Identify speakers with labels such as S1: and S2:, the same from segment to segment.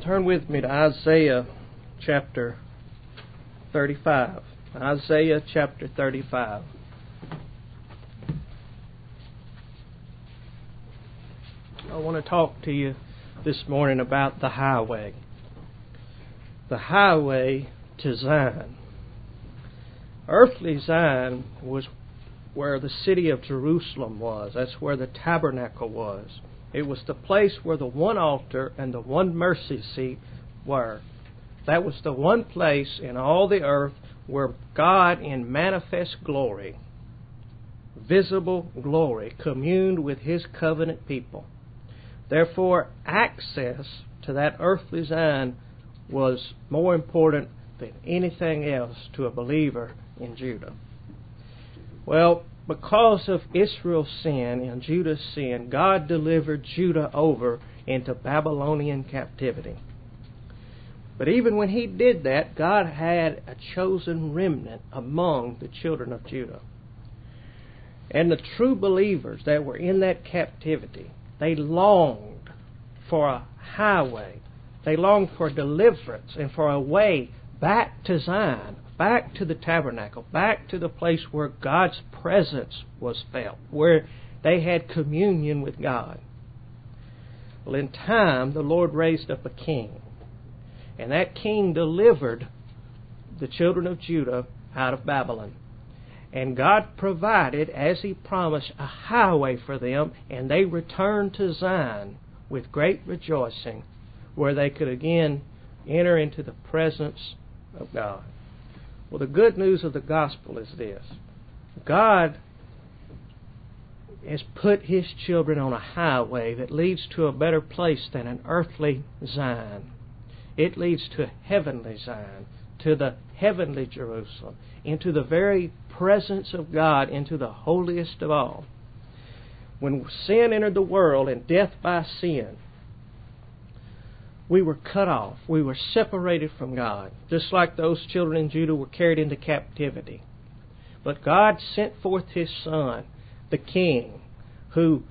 S1: Turn with me to Isaiah chapter 35. Isaiah chapter 35. I want to talk to you this morning about the highway. The highway to Zion. Earthly Zion was where the city of Jerusalem was. That's where the tabernacle was. It was the place where the one altar and the one mercy seat were. That was the one place in all the earth where God in manifest glory, visible glory, communed with His covenant people. Therefore, access to that earthly Zion was more important than anything else to a believer in Judah. Well, because of Israel's sin and Judah's sin, God delivered Judah over into Babylonian captivity. But even when He did that, God had a chosen remnant among the children of Judah. And the true believers that were in that captivity, they longed for a highway. They longed for deliverance and for a way back to Zion, back to the tabernacle, back to the place where God's presence was felt, where they had communion with God. Well, in time, the Lord raised up a king, and that king delivered the children of Judah out of Babylon. And God provided, as He promised, a highway for them, and they returned to Zion with great rejoicing, where they could again enter into the presence of God. Well, the good news of the gospel is this. God has put His children on a highway that leads to a better place than an earthly Zion. It leads to a heavenly Zion, to the heavenly Jerusalem, into the very presence of God, into the holiest of all. When sin entered the world and death by sin, we were cut off. We were separated from God, just like those children in Judah were carried into captivity. But God sent forth His Son, the King, who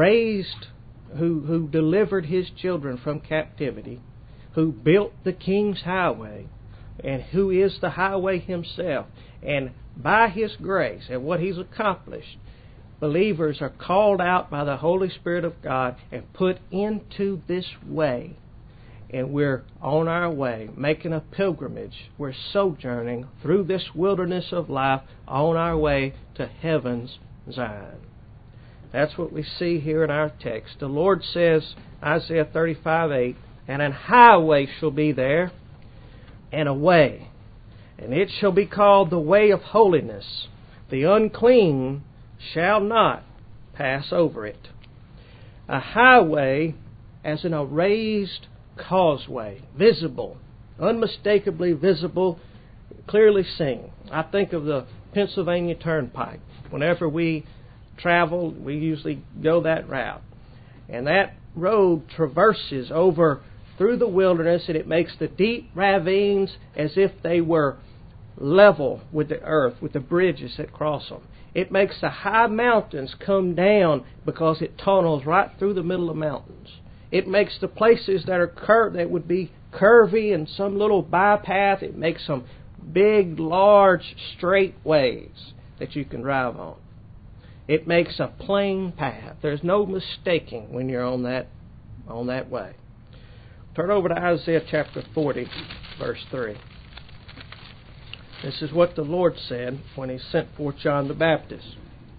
S1: delivered His children from captivity, who built the King's highway, and who is the highway Himself. And by His grace and what He's accomplished, believers are called out by the Holy Spirit of God and put into this way. And we're on our way, making a pilgrimage. We're sojourning through this wilderness of life on our way to heaven's Zion. That's what we see here in our text. The Lord says, Isaiah 35:8, "And an highway shall be there, and a way, and it shall be called the way of holiness. The unclean shall not pass over it." A highway as in a raised causeway, visible, unmistakably visible, clearly seen. I think of the Pennsylvania Turnpike. Whenever we travel, we usually go that route. And that road traverses over through the wilderness, and it makes the deep ravines as if they were level with the earth, with the bridges that cross them. It makes the high mountains come down because it tunnels right through the middle of mountains. It makes the places that are that would be curvy and some little bypath, it makes some big, large, straight ways that you can drive on. It makes a plain path. There's no mistaking when you're on that way. Turn over to Isaiah chapter 40, verse 3. This is what the Lord said when He sent forth John the Baptist.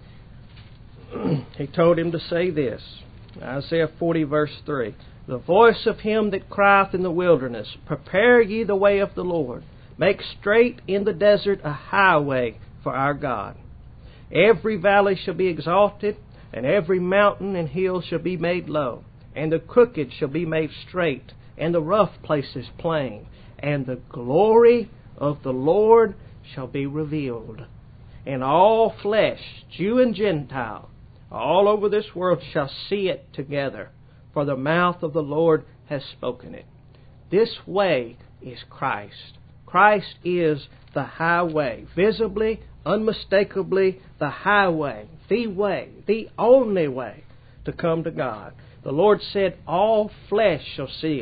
S1: He told him to say this. Isaiah 40, verse 3. "The voice of him that crieth in the wilderness, Prepare ye the way of the Lord. Make straight in the desert a highway for our God. Every valley shall be exalted, and every mountain and hill shall be made low. And the crooked shall be made straight, and the rough places plain. And the glory of the Lord shall be revealed. And all flesh, Jew and Gentile, all over this world shall see it together, for the mouth of the Lord has spoken it." This way is Christ. Christ is the highway, visibly, unmistakably the highway, the way, the only way to come to God. The Lord said, all flesh shall see it.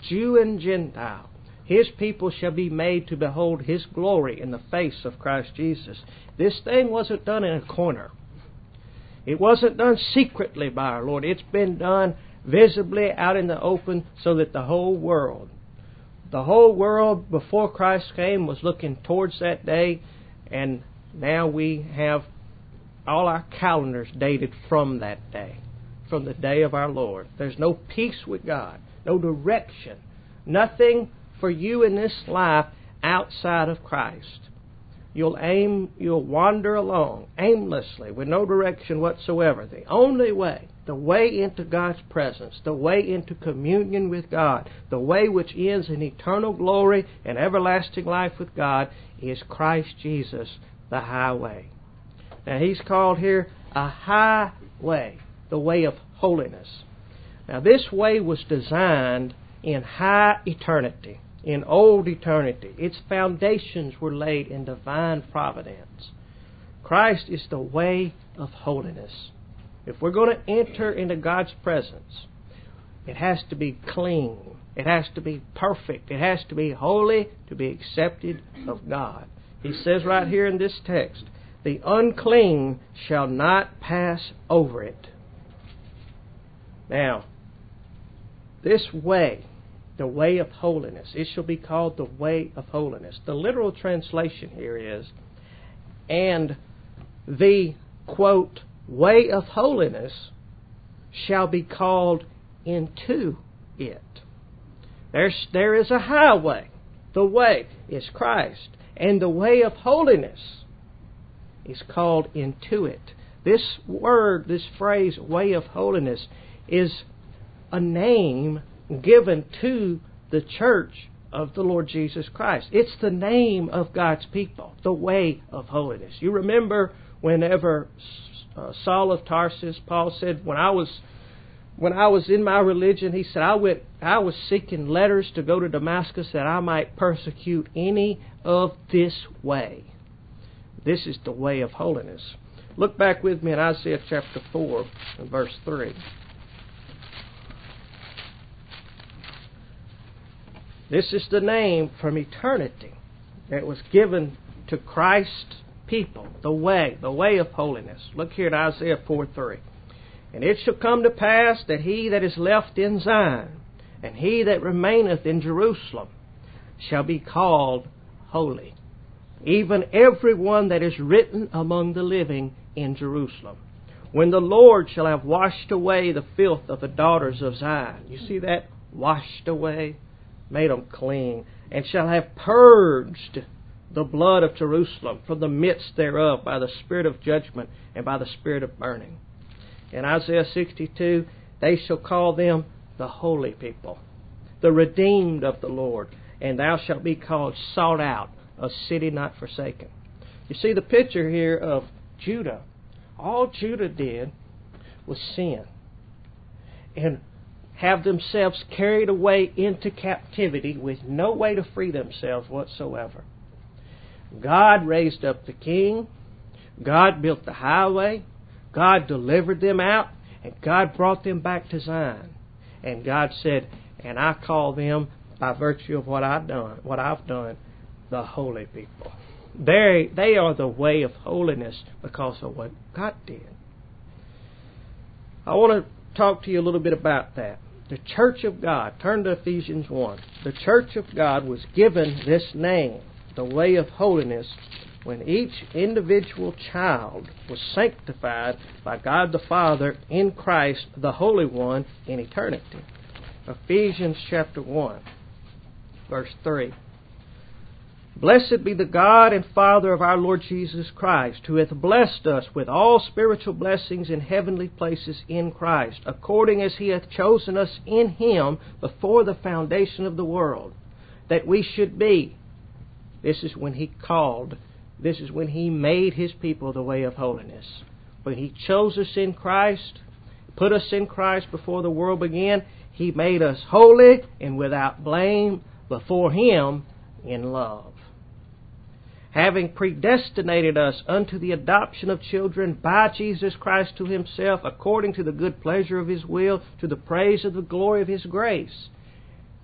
S1: Jew and Gentile. His people shall be made to behold His glory in the face of Christ Jesus. This thing wasn't done in a corner. It wasn't done secretly by our Lord. It's been done visibly out in the open so that the whole world before Christ came was looking towards that day, and now we have all our calendars dated from that day, from the day of our Lord. There's no peace with God, no direction, nothing for you in this life outside of Christ. You'll wander along aimlessly with no direction whatsoever. The only way, the way into God's presence, the way into communion with God, the way which ends in eternal glory and everlasting life with God, is Christ Jesus, the highway. Now He's called here a highway, the way of holiness. Now this way was designed in high eternity, in old eternity. Its foundations were laid in divine providence. Christ is the way of holiness. If we're going to enter into God's presence, it has to be clean. It has to be perfect. It has to be holy to be accepted of God. He says right here in this text, the unclean shall not pass over it. Now, this way, the way of holiness, it shall be called the way of holiness. The literal translation here is, and the, quote, way of holiness shall be called into it. There is a highway. The way is Christ. And the way of holiness is called into it. This word, this phrase, way of holiness, is a name given to the church of the Lord Jesus Christ. It's the name of God's people, the way of holiness. You remember whenever Saul of Tarsus, Paul said, when I was in my religion, he said, I was seeking letters to go to Damascus that I might persecute any of this way. This is the way of holiness. Look back with me in Isaiah chapter 4 and verse 3. This is the name from eternity that was given to Christ's people, the way of holiness. Look here at Isaiah 4:3. And it shall come to pass that he that is left in Zion, and he that remaineth in Jerusalem, shall be called holy, even every one that is written among the living in Jerusalem. When the Lord shall have washed away the filth of the daughters of Zion. You see that? Washed away, made them clean, and shall have purged the blood of Jerusalem from the midst thereof by the spirit of judgment and by the spirit of burning. In Isaiah 62, they shall call them the holy people, the redeemed of the Lord, and thou shalt be called sought out, a city not forsaken. You see the picture here of Judah. All Judah did was sin and have themselves carried away into captivity with no way to free themselves whatsoever. God raised up the king. God built the highway. God delivered them out. And God brought them back to Zion. And God said, and I call them, by virtue of what I've done, the holy people. They are the way of holiness because of what God did. I want to talk to you a little bit about that. The church of God, turn to Ephesians 1. The church of God was given this name, the way of holiness, when each individual child was sanctified by God the Father in Christ, the Holy One, in eternity. Ephesians chapter 1, verse 3. Blessed be the God and Father of our Lord Jesus Christ, who hath blessed us with all spiritual blessings in heavenly places in Christ, according as He hath chosen us in Him before the foundation of the world, that we should be. This is when He called. This is when He made His people the way of holiness. When He chose us in Christ, put us in Christ before the world began, He made us holy and without blame before Him in love, having predestinated us unto the adoption of children by Jesus Christ to Himself, according to the good pleasure of His will, to the praise of the glory of His grace,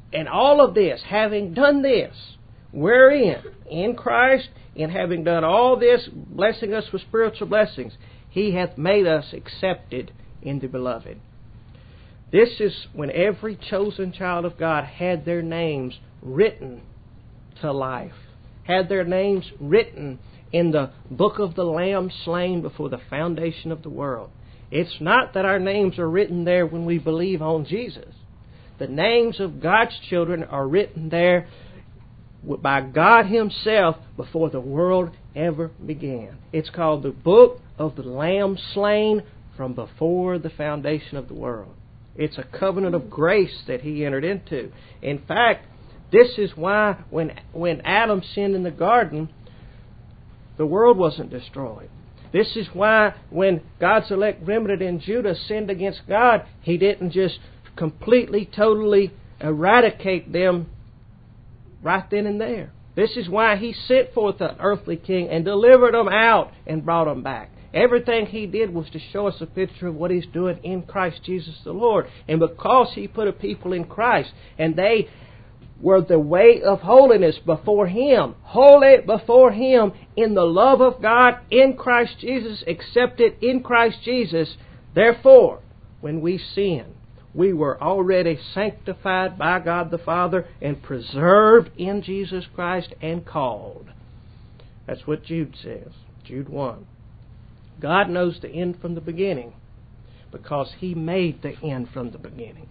S1: And all of this, having done this, wherein, in Christ, in having done all this, blessing us with spiritual blessings, He hath made us accepted in the Beloved. This is when every chosen child of God had their names written to life, had their names written in the book of the Lamb slain before the foundation of the world. It's not that our names are written there when we believe on Jesus. The names of God's children are written there by God Himself before the world ever began. It's called the book of the Lamb slain from before the foundation of the world. It's a covenant of grace that He entered into. In fact, this is why when Adam sinned in the garden, the world wasn't destroyed. This is why when God's elect remnant in Judah sinned against God, He didn't just completely, totally eradicate them right then and there. This is why He sent forth an earthly king and delivered them out and brought them back. Everything He did was to show us a picture of what He's doing in Christ Jesus the Lord. And because He put a people in Christ, and they were the way of holiness before Him, holy before Him, in the love of God in Christ Jesus, accepted in Christ Jesus. Therefore, when we sin, we were already sanctified by God the Father and preserved in Jesus Christ and called. That's what Jude says, Jude 1. God knows the end from the beginning because He made the end from the beginning.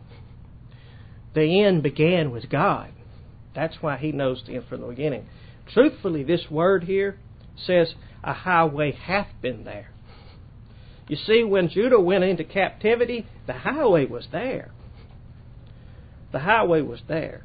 S1: The end began with God. That's why He knows the end from the beginning. Truthfully, this word here says a highway hath been there. You see, when Judah went into captivity, the highway was there. The highway was there.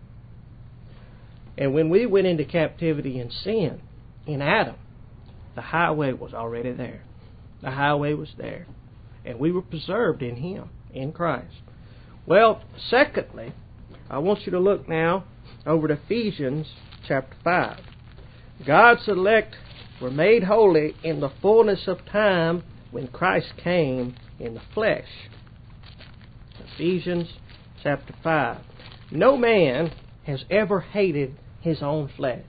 S1: And when we went into captivity in sin, in Adam, the highway was already there. The highway was there. And we were preserved in Him, in Christ. Well, secondly, I want you to look now over to Ephesians chapter 5. God's elect were made holy in the fullness of time when Christ came in the flesh. Ephesians chapter 5. No man has ever hated his own flesh.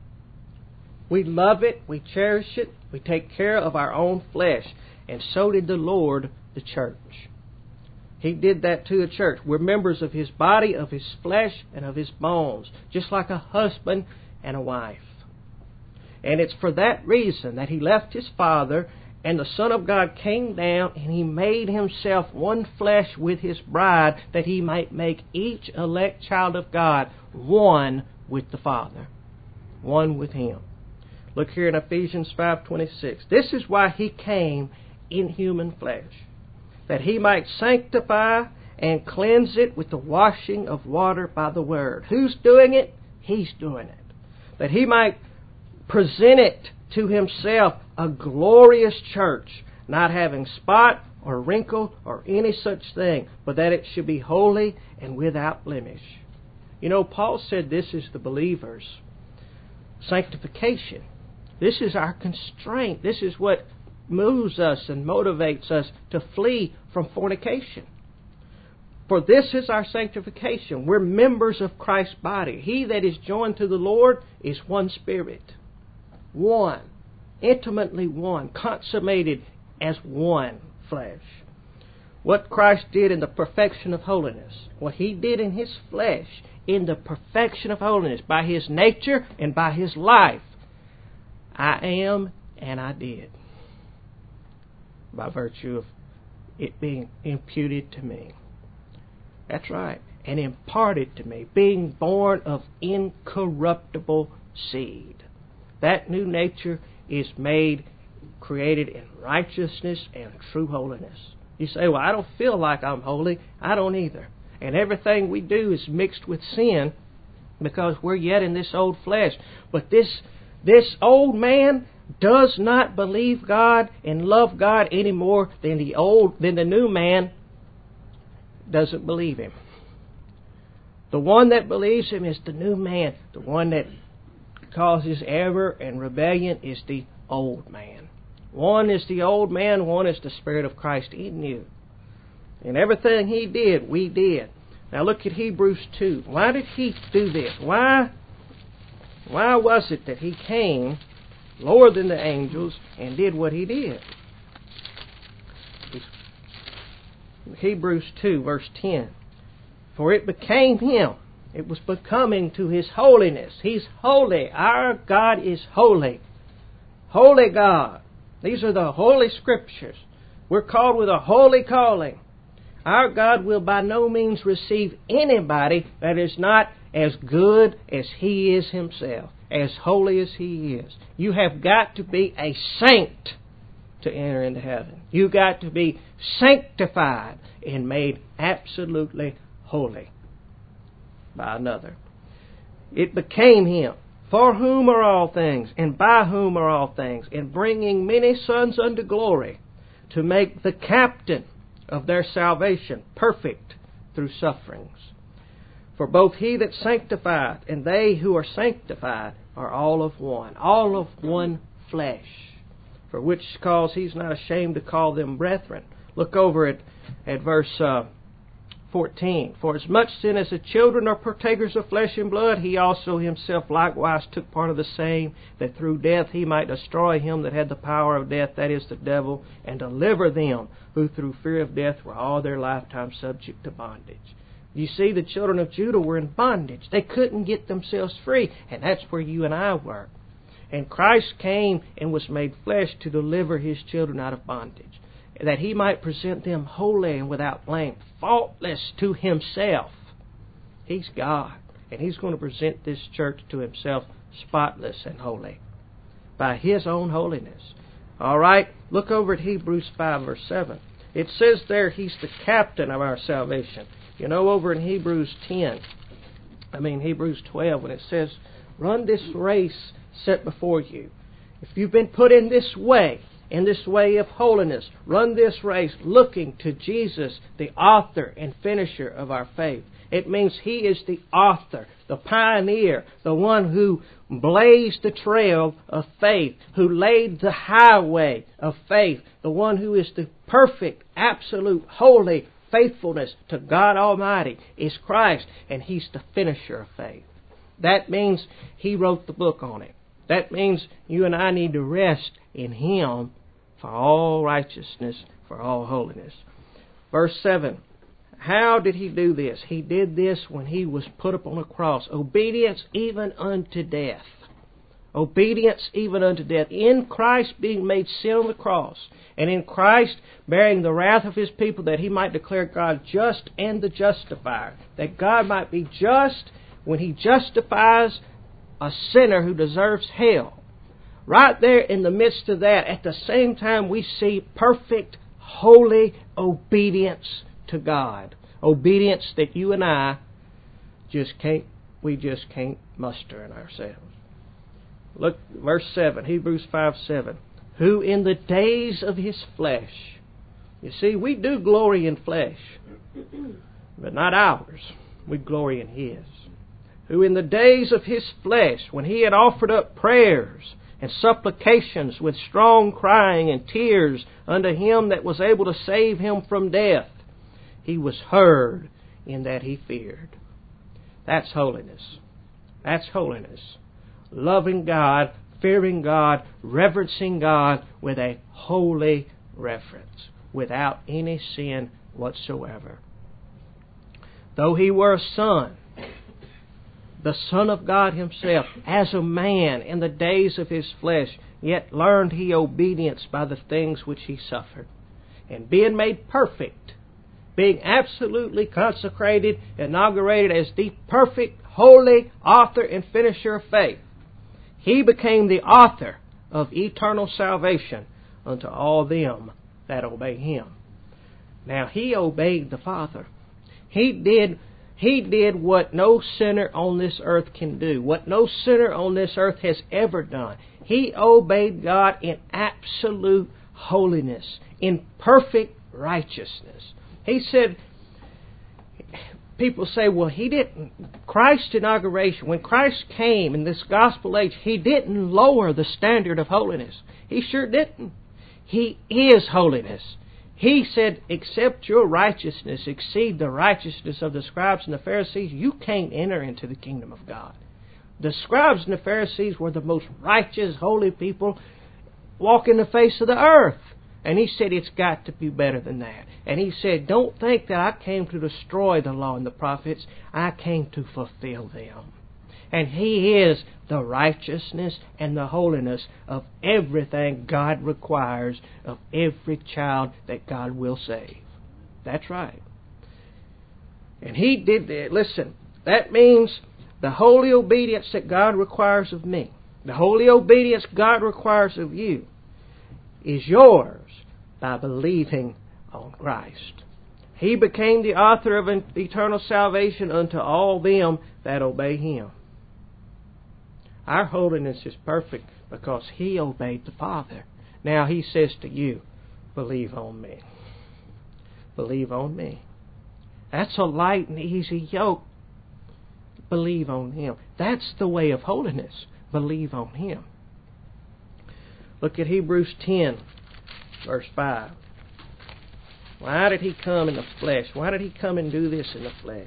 S1: We love it, we cherish it, we take care of our own flesh. And so did the Lord, the church. He did that to the church. We're members of His body, of His flesh, and of His bones, just like a husband and a wife. And it's for that reason that He left His Father, and the Son of God came down, and He made Himself one flesh with His bride, that He might make each elect child of God one with the Father, one with Him. Look here in Ephesians 5:26. This is why He came in human flesh, that He might sanctify and cleanse it with the washing of water by the Word. Who's doing it? He's doing it. That He might present it to Himself a glorious church, not having spot or wrinkle or any such thing, but that it should be holy and without blemish. You know, Paul said this is the believer's sanctification. This is our constraint. This is what moves us and motivates us to flee from fornication. For this is our sanctification. We're members of Christ's body. He that is joined to the Lord is one spirit. One. Intimately one. Consummated as one flesh. What Christ did in the perfection of holiness. What He did in His flesh in the perfection of holiness. By His nature and by His life. I am and I did. By virtue of it being imputed to me. That's right. And imparted to me. Being born of incorruptible seed. That new nature is created in righteousness and true holiness. You say, well, I don't feel like I'm holy. I don't either. And everything we do is mixed with sin because we're yet in this old flesh. But this old man does not believe God and love God any more than the new man doesn't believe Him. The one that believes Him is the new man. The one that causes error and rebellion is the old man. One is the old man, one is the Spirit of Christ in you. And everything He did, we did. Now look at Hebrews 2. Why did he do this? Why was it that he came lower than the angels and did what he did? Hebrews 2, verse 10. For it became him. It was becoming to his holiness. He's holy. Our God is holy. Holy God. These are the holy scriptures. We're called with a holy calling. Our God will by no means receive anybody that is not as good as He is Himself, as holy as He is. You have got to be a saint to enter into heaven. You've got to be sanctified and made absolutely holy by another. It became Him, for whom are all things, and by whom are all things, in bringing many sons unto glory, to make the captain of their salvation perfect through sufferings. For both He that sanctifieth and they who are sanctified are all of one flesh. For which cause He's not ashamed to call them brethren. Look over at verse 14. For as much then as the children are partakers of flesh and blood, He also Himself likewise took part of the same, that through death He might destroy him that had the power of death, that is, the devil, and deliver them who through fear of death were all their lifetime subject to bondage. You see, the children of Judah were in bondage. They couldn't get themselves free, and that's where you and I were. And Christ came and was made flesh to deliver His children out of bondage, that He might present them holy and without blame, faultless to Himself. He's God, and He's going to present this church to Himself spotless and holy by His own holiness. All right, look over at Hebrews 5, verse 7. It says there He's the captain of our salvation. You know, over in Hebrews 12, when it says, run this race set before you. If you've been put in this way of holiness, run this race looking to Jesus, the author and finisher of our faith. It means He is the author, the pioneer, the one who blazed the trail of faith, who laid the highway of faith, the one who is the perfect, absolute, holy faithfulness to God Almighty is Christ, and He's the finisher of faith. That means He wrote the book on it. That means you and I need to rest in Him for all righteousness, for all holiness. Verse 7. How did He do this? He did this when He was put upon a cross. Obedience even unto death. Obedience even unto death. In Christ being made sin on the cross, and in Christ bearing the wrath of His people, that He might declare God just and the justifier. That God might be just when He justifies a sinner who deserves hell. Right there in the midst of that, at the same time, we see perfect, holy obedience to God. Obedience that you and I just can't muster in ourselves. Look, verse 7, Hebrews 5:7. Who in the days of His flesh. You see, we do glory in flesh, but not ours. We glory in His. Who in the days of His flesh, when He had offered up prayers and supplications with strong crying and tears unto Him that was able to save him from death, He was heard in that He feared. That's holiness. That's holiness. Loving God, fearing God, reverencing God with a holy reverence, without any sin whatsoever. Though He were a son, the Son of God Himself, as a man in the days of His flesh, yet learned He obedience by the things which He suffered. And being made perfect, being absolutely consecrated, inaugurated as the perfect, holy author and finisher of faith, He became the author of eternal salvation unto all them that obey Him. Now, He obeyed the Father. He did what no sinner on this earth can do, what no sinner on this earth has ever done. He obeyed God in absolute holiness, in perfect righteousness. He said, people say, well, He didn't. Christ's inauguration, when Christ came in this gospel age, He didn't lower the standard of holiness. He sure didn't. He is holiness. He said, except your righteousness exceed the righteousness of the scribes and the Pharisees, you can't enter into the kingdom of God. The scribes and the Pharisees were the most righteous, holy people walking the face of the earth. And He said, it's got to be better than that. And He said, don't think that I came to destroy the law and the prophets. I came to fulfill them. And He is the righteousness and the holiness of everything God requires of every child that God will save. That's right. And He did that. Listen, that means the holy obedience that God requires of me, the holy obedience God requires of you, is yours by believing on Christ. He became the author of eternal salvation unto all them that obey Him. Our holiness is perfect because He obeyed the Father. Now He says to you, believe on me. Believe on me. That's a light and easy yoke. Believe on Him. That's the way of holiness. Believe on Him. Look at Hebrews 10, verse 5. Why did He come in the flesh? Why did He come and do this in the flesh?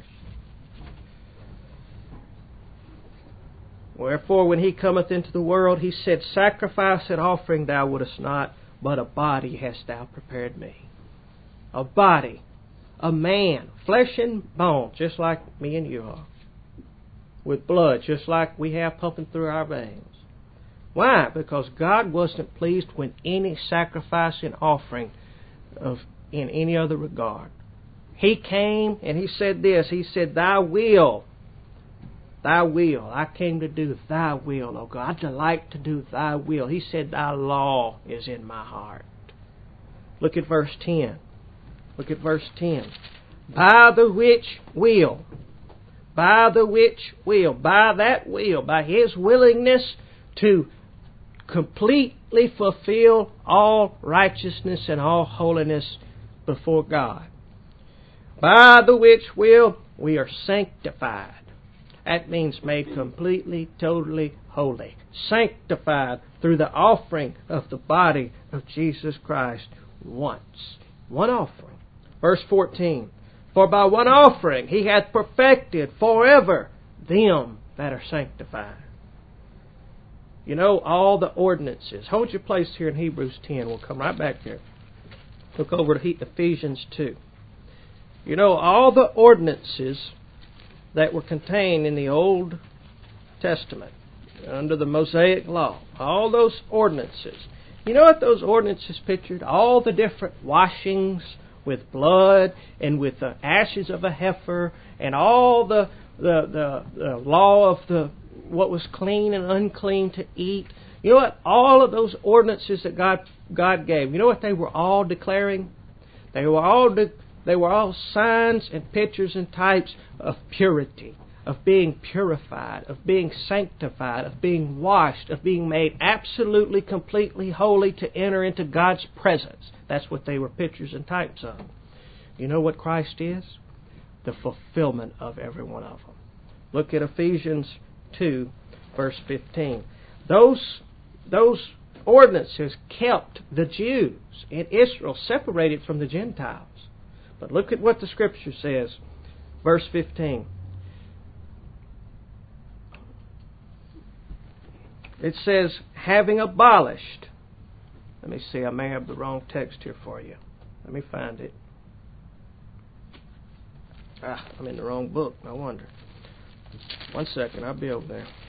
S1: Wherefore, when He cometh into the world, He said, sacrifice and offering thou wouldest not, but a body hast thou prepared me. A body. A man. Flesh and bone, just like me and you are. With blood, just like we have pumping through our veins. Why? Because God wasn't pleased with any sacrifice and offering in any other regard. He came and He said this. He said, Thy will. Thy will. I came to do Thy will, O God. I delight to do Thy will. He said, Thy law is in my heart. Look at verse 10. Look at verse 10. By the which will. By the which will. By that will. By His willingness to completely fulfill all righteousness and all holiness before God. By the which will we are sanctified. That means made completely, totally holy. Sanctified through the offering of the body of Jesus Christ once. One offering. Verse 14. For by one offering He hath perfected forever them that are sanctified. You know, all the ordinances. Hold your place here in Hebrews 10. We'll come right back there. Look over to Ephesians 2. You know, all the ordinances that were contained in the Old Testament under the Mosaic Law, all those ordinances. You know what those ordinances pictured? All the different washings with blood and with the ashes of a heifer and all the law of what was clean and unclean to eat. You know what? All of those ordinances that God gave, you know what they were all declaring? They were all signs and pictures and types of purity, of being purified, of being sanctified, of being washed, of being made absolutely, completely holy to enter into God's presence. That's what they were pictures and types of. You know what Christ is? The fulfillment of every one of them. Look at Ephesians 2, verse 15. Those ordinances kept the Jews in Israel separated from the Gentiles. But look at what the Scripture says. Verse 15. It says, having abolished. Let me see, I may have the wrong text here for you. Let me find it. I'm in the wrong book, no wonder. One second, I'll be over there.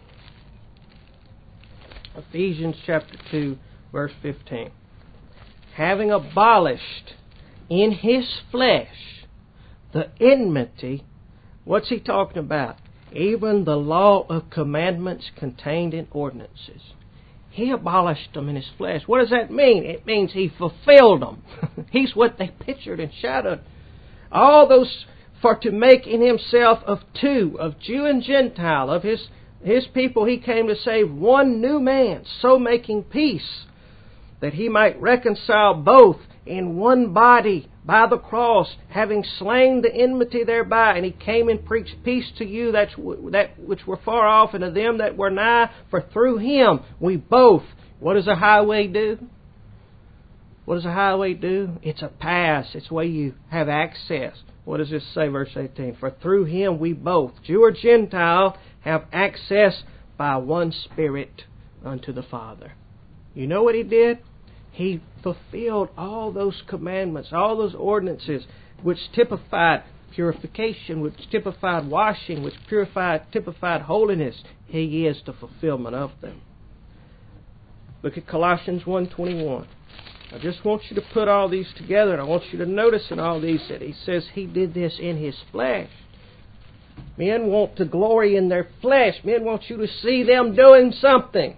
S1: Ephesians chapter 2, verse 15. Having abolished in His flesh the enmity, what's He talking about? Even the law of commandments contained in ordinances. He abolished them in His flesh. What does that mean? It means He fulfilled them. He's what they pictured and shadowed. All those for to make in Himself of two, of Jew and Gentile, of His people He came to save one new man, so making peace, that He might reconcile both in one body by the cross, having slain the enmity thereby. And He came and preached peace to you that which were far off, and to them that were nigh. For through Him we both, what does a highway do? What does a highway do? It's a pass. It's where you have access. What does this say, verse 18? For through Him we both, Jew or Gentile, have access by one Spirit unto the Father. You know what He did? He fulfilled all those commandments, all those ordinances, which typified purification, which typified washing, which typified holiness. He is the fulfillment of them. Look at Colossians 1:21. I just want you to put all these together, and I want you to notice in all these that He says He did this in His flesh. Men want to glory in their flesh. Men want you to see them doing something.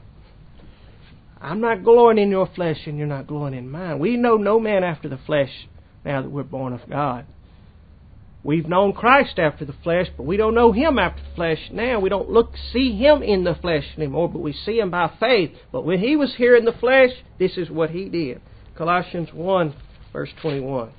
S1: I'm not glorying in your flesh, and you're not glorying in mine. We know no man after the flesh now that we're born of God. We've known Christ after the flesh, but we don't know Him after the flesh now. We don't see Him in the flesh anymore, but we see Him by faith. But when He was here in the flesh, this is what He did. Colossians 1, verse 21.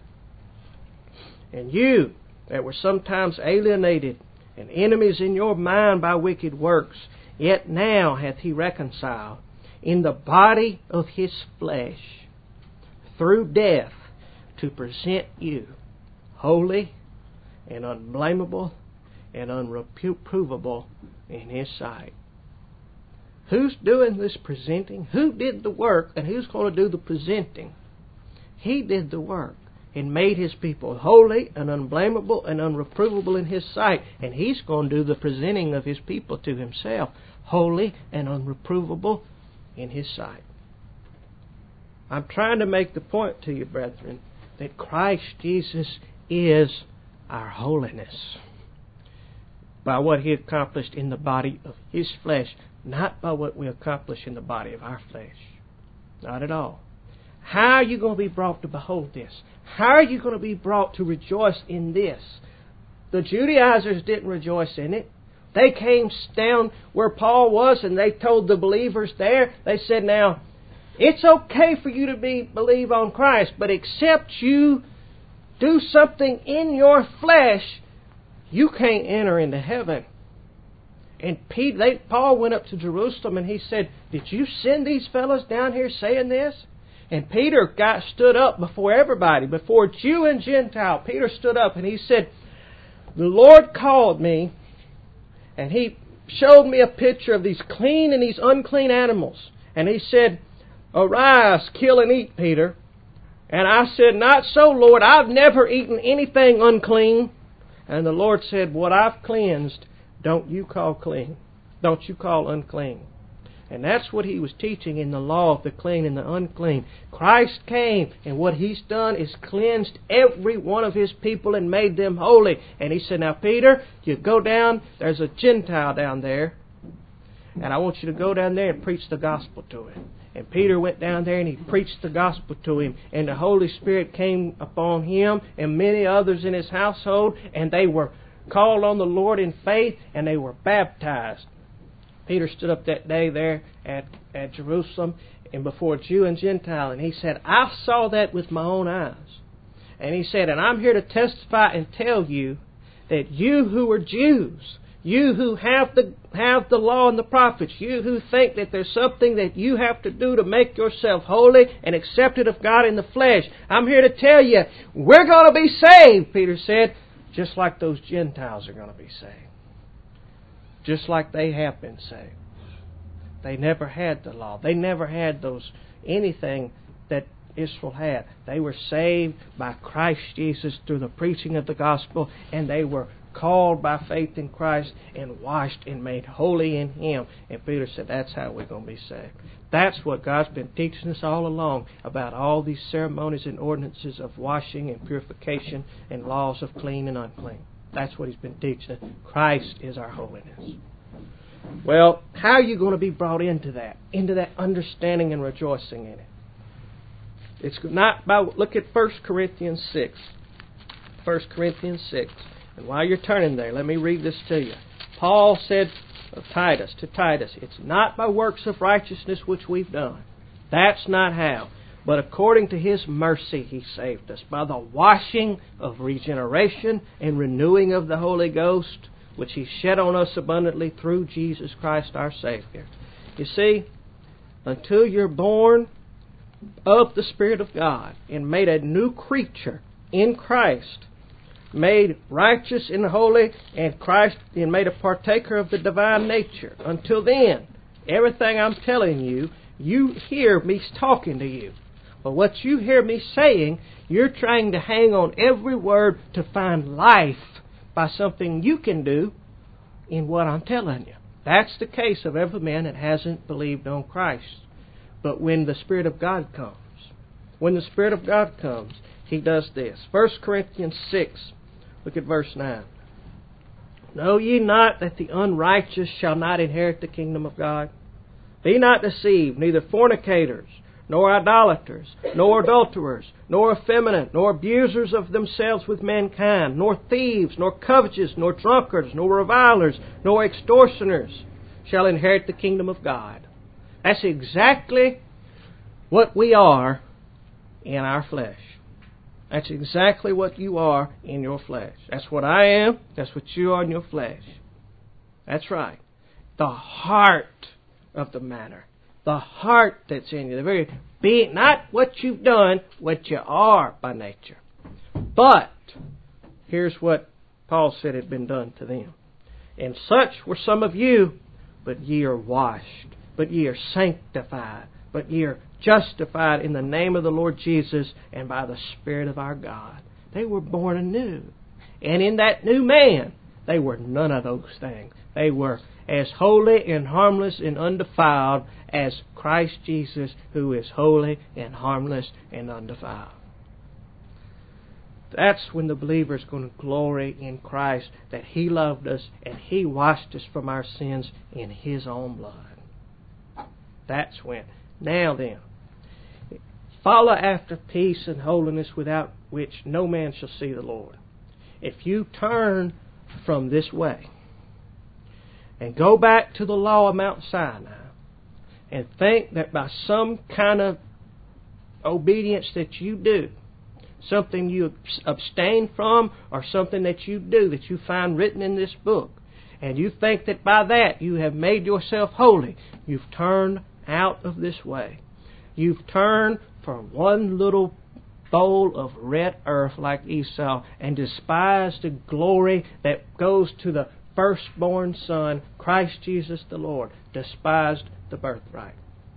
S1: And you that were sometimes alienated and enemies in your mind by wicked works, yet now hath He reconciled in the body of His flesh through death to present you holy and unblameable and unreprovable in His sight. Who's doing this presenting? Who did the work, and who's going to do the presenting? He did the work and made His people holy and unblameable and unreprovable in His sight. And He's going to do the presenting of His people to Himself, holy and unreprovable in His sight. I'm trying to make the point to you, brethren, that Christ Jesus is our holiness by what He accomplished in the body of His flesh, not by what we accomplish in the body of our flesh. Not at all. How are you going to be brought to behold this? How are you going to be brought to rejoice in this? The Judaizers didn't rejoice in it. They came down where Paul was and they told the believers there, they said, now, it's okay for you to believe on Christ, but except you do something in your flesh, you can't enter into heaven. And Paul went up to Jerusalem and he said, did you send these fellows down here saying this? And Peter stood up before everybody, before Jew and Gentile. Peter stood up and he said, the Lord called me and He showed me a picture of these clean and these unclean animals. And He said, arise, kill and eat, Peter. And I said, not so, Lord, I've never eaten anything unclean. And the Lord said, what I've cleansed, don't you call clean. Don't you call unclean. And that's what He was teaching in the law of the clean and the unclean. Christ came, and what He's done is cleansed every one of His people and made them holy. And He said, now Peter, you go down, there's a Gentile down there, and I want you to go down there and preach the gospel to him. And Peter went down there and he preached the gospel to him. And the Holy Spirit came upon him and many others in his household. And they were called on the Lord in faith and they were baptized. Peter stood up that day there at Jerusalem and before Jew and Gentile. And he said, I saw that with my own eyes. And he said, and I'm here to testify and tell you that you who are Jews, you who have the law and the prophets, you who think that there's something that you have to do to make yourself holy and accepted of God in the flesh, I'm here to tell you, we're going to be saved, Peter said, just like those Gentiles are going to be saved. Just like they have been saved. They never had the law. They never had anything that Israel had. They were saved by Christ Jesus through the preaching of the gospel, and they were called by faith in Christ and washed and made holy in Him. And Peter said, that's how we're going to be saved. That's what God's been teaching us all along about all these ceremonies and ordinances of washing and purification and laws of clean and unclean. That's what He's been teaching us. Christ is our holiness. Well, how are you going to be brought into that understanding and rejoicing in it? It's not by, look at 1 Corinthians 6. 1 Corinthians 6. And while you're turning there, let me read this to you. Paul said to Titus, it's not by works of righteousness which we've done. That's not how. But according to His mercy He saved us by the washing of regeneration and renewing of the Holy Ghost, which He shed on us abundantly through Jesus Christ our Savior. You see, until you're born, of the Spirit of God and made a new creature in Christ, made righteous and holy in Christ, and made a partaker of the divine nature. Until then, everything I'm telling you, you hear me talking to you. But what you hear me saying, you're trying to hang on every word to find life by something you can do in what I'm telling you. That's the case of every man that hasn't believed on Christ. But when the Spirit of God comes, He does this. 1 Corinthians 6, look at verse 9. Know ye not that the unrighteous shall not inherit the kingdom of God? Be not deceived, neither fornicators, nor idolaters, nor adulterers, nor effeminate, nor abusers of themselves with mankind, nor thieves, nor covetous, nor drunkards, nor revilers, nor extortioners shall inherit the kingdom of God. That's exactly what we are in our flesh. That's exactly what you are in your flesh. That's what I am. That's what you are in your flesh. That's right. The heart of the matter. The heart that's in you. The very being, not what you've done, what you are by nature. But here's what Paul said had been done to them. And such were some of you, but ye are washed, but ye are sanctified, but ye are justified in the name of the Lord Jesus and by the Spirit of our God. They were born anew. And in that new man, they were none of those things. They were as holy and harmless and undefiled as Christ Jesus, who is holy and harmless and undefiled. That's when the believer is going to glory in Christ, that He loved us and He washed us from our sins in His own blood. That's when. Now then, follow after peace and holiness, without which no man shall see the Lord. If you turn from this way and go back to the law of Mount Sinai and think that by some kind of obedience that you do, something you abstain from, or something that you do that you find written in this book, and you think that by that you have made yourself holy, you've turned out of this way. You've turned from one little bowl of red earth like Esau and despised the glory that goes to the firstborn Son, Christ Jesus the Lord. Despised the birthright.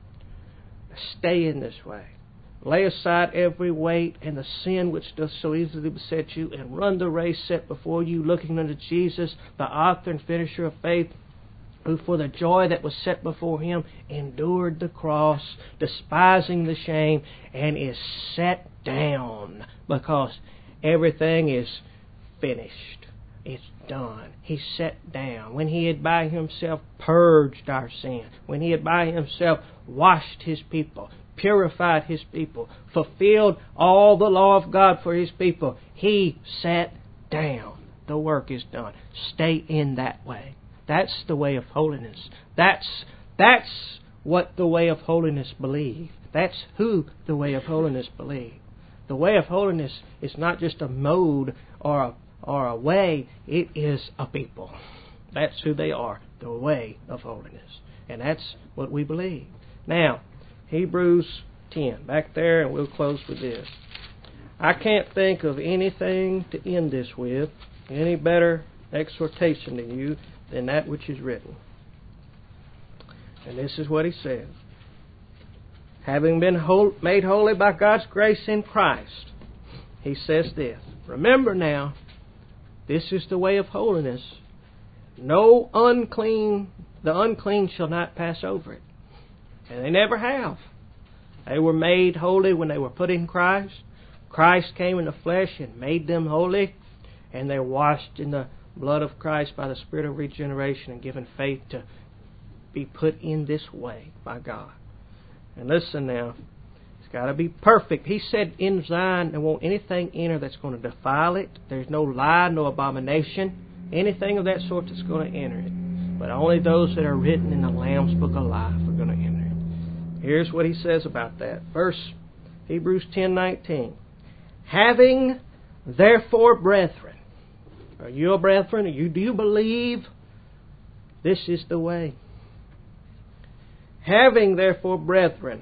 S1: Stay in this way. Lay aside every weight and the sin which doth so easily beset you, and run the race set before you, looking unto Jesus, the author and finisher of faith, who for the joy that was set before Him endured the cross, despising the shame, and is set down, because everything is finished. It's done. He sat down. When He had by Himself purged our sin, when He had by Himself washed His people, purified His people, fulfilled all the law of God for His people, He sat down. The work is done. Stay in that way. That's the way of holiness. That's what the way of holiness believe. That's who the way of holiness believe. The way of holiness is not just a mode or a way. It is a people. That's who they are. The way of holiness. And that's what we believe. Now, Hebrews 10. Back there, and we'll close with this. I can't think of anything to end this with, any better exhortation to you than that which is written. And this is what he says. Having been made holy by God's grace in Christ, he says this. Remember now, this is the way of holiness. The unclean shall not pass over it. And they never have. They were made holy when they were put in Christ. Christ came in the flesh and made them holy. And they're washed in the blood of Christ by the Spirit of regeneration and given faith to be put in this way by God. And listen now, it's got to be perfect. He said in Zion there won't anything enter that's going to defile it. There's no lie, no abomination, anything of that sort that's going to enter it. But only those that are written in the Lamb's Book of Life are going to enter it. Here's what he says about that. Hebrews 10:19. Having therefore, brethren, are you a brethren? Do you believe this is the way? Having therefore, brethren,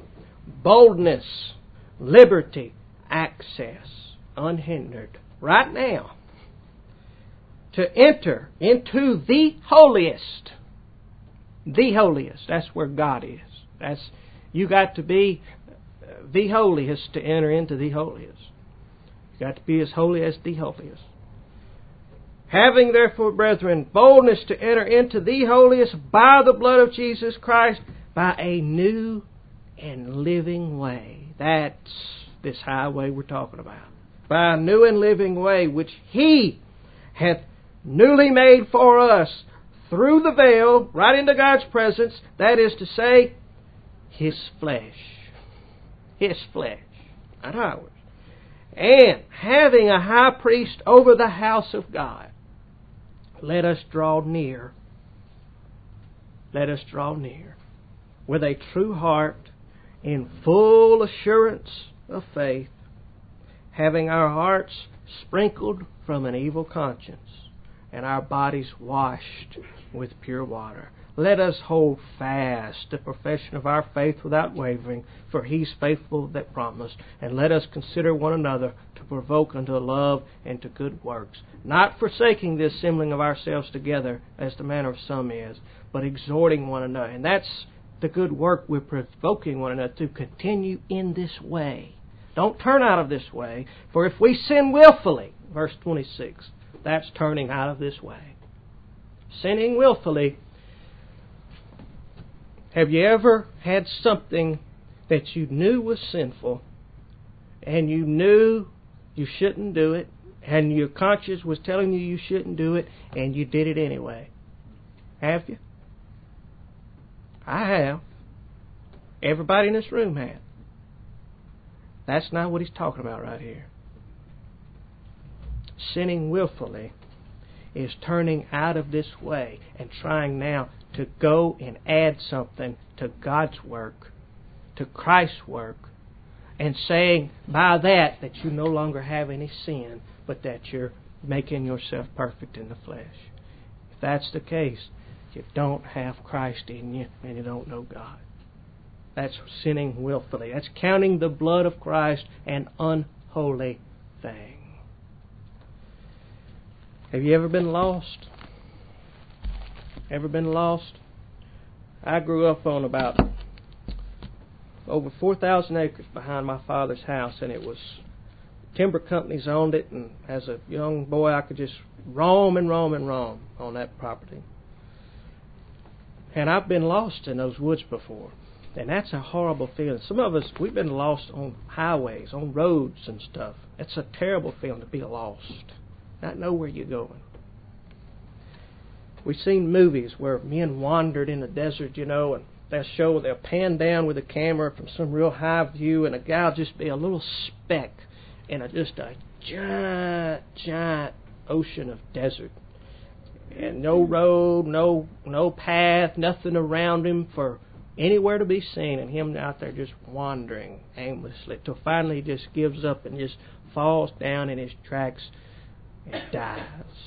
S1: boldness, liberty, access, unhindered, right now, to enter into the holiest. The holiest. That's where God is. You got to be the holiest to enter into the holiest. You got to be as holy as the holiest. Having therefore, brethren, boldness to enter into the holiest by the blood of Jesus Christ, by a new and living way. That's this highway we're talking about. By a new and living way, which He hath newly made for us through the veil, right into God's presence, that is to say, His flesh. His flesh, not ours. And having a high priest over the house of God, let us draw near. Let us draw near with a true heart, in full assurance of faith, having our hearts sprinkled from an evil conscience, and our bodies washed with pure water. Let us hold fast the profession of our faith without wavering, for He's faithful that promised. And let us consider one another to provoke unto love and to good works, not forsaking the assembling of ourselves together, as the manner of some is, but exhorting one another. And that's the good work. We're provoking one another to continue in this way. Don't turn out of this way, for if we sin willfully, verse 26, that's turning out of this way. Sinning willfully. Have you ever had something that you knew was sinful, and you knew you shouldn't do it, and your conscience was telling you shouldn't do it, and you did it anyway? Have you? I have. Everybody in this room has. That's not what he's talking about right here. Sinning willfully is turning out of this way and trying now to go and add something to God's work, to Christ's work, and saying by that you no longer have any sin, but that you're making yourself perfect in the flesh. If that's the case, you don't have Christ in you and you don't know God. That's sinning willfully. That's counting the blood of Christ an unholy thing. Have you ever been lost? Ever been lost? I grew up on about over 4,000 acres behind my father's house, and it was timber companies owned it, and as a young boy I could just roam and roam and roam on that property. And I've been lost in those woods before, and that's a horrible feeling. Some of us, we've been lost on highways, on roads and stuff. It's a terrible feeling to be lost, not know where you're going. We've seen movies where men wandered in the desert, and they'll pan down with a camera from some real high view, and a guy will just be a little speck in just a giant ocean of desert. And no road, no path, nothing around him for anywhere to be seen, and him out there just wandering aimlessly till finally he just gives up and just falls down in his tracks and dies.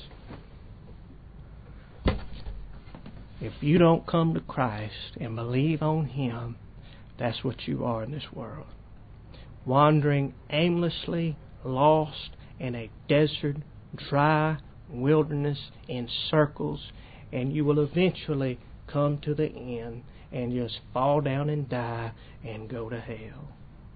S1: If you don't come to Christ and believe on Him, that's what you are in this world. Wandering aimlessly, lost in a desert, dry wilderness in circles, and you will eventually come to the end and just fall down and die and go to hell.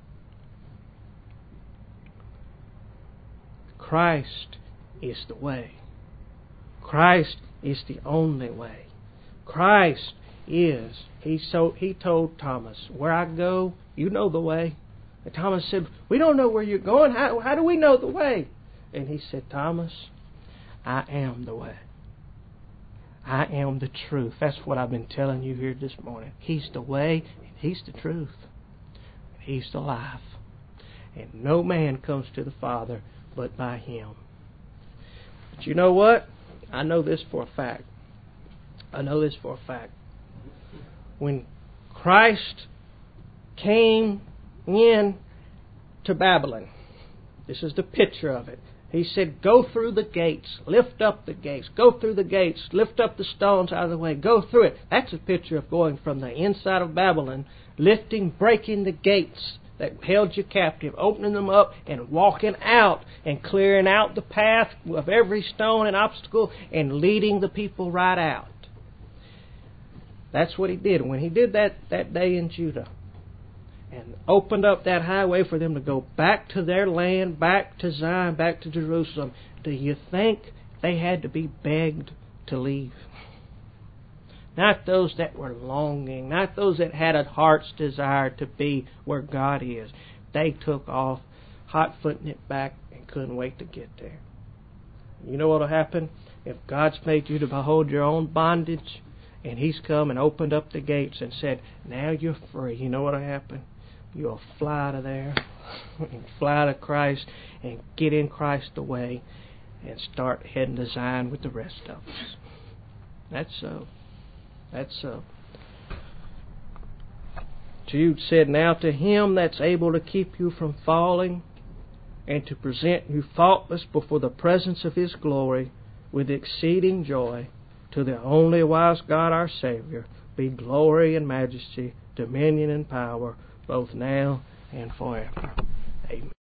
S1: Christ is the way. Christ is the only way. Christ is. He told Thomas, where I go, you know the way. And Thomas said, we don't know where you're going. How do we know the way? And he said, Thomas, I am the way. I am the truth. That's what I've been telling you here this morning. He's the way, and He's the truth. He's the life. And no man comes to the Father but by Him. But you know what? I know this for a fact. When Christ came in to Babylon, this is the picture of it. He said, go through the gates, lift up the gates, go through the gates, lift up the stones out of the way, go through it. That's a picture of going from the inside of Babylon, lifting, breaking the gates that held you captive, opening them up and walking out and clearing out the path of every stone and obstacle and leading the people right out. That's what he did. When he did that day in Judah, and opened up that highway for them to go back to their land, back to Zion, back to Jerusalem, do you think they had to be begged to leave? Not those that were longing, not those that had a heart's desire to be where God is. They took off, hot-footing it back, and couldn't wait to get there. You know what will happen? If God's made you to behold your own bondage, and He's come and opened up the gates and said, now you're free, you know what will happen? You'll fly out of there and fly to Christ and get in Christ away and start heading to Zion with the rest of us. That's so. That's so. Jude said, now to Him that's able to keep you from falling and to present you faultless before the presence of His glory with exceeding joy, to the only wise God our Savior, be glory and majesty, dominion and power, both now and forever. Amen.